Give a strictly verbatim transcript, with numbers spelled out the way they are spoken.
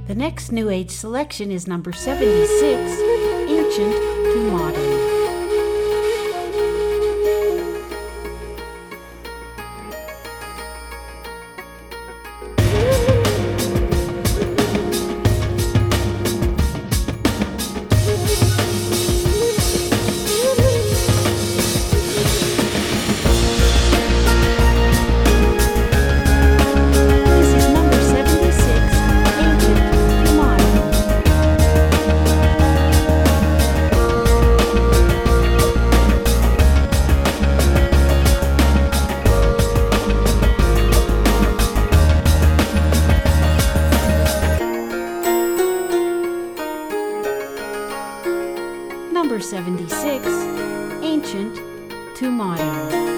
The next New Age selection is number seventy-six, Ancient to Modern. Number seventy-six, Ancient to Modern.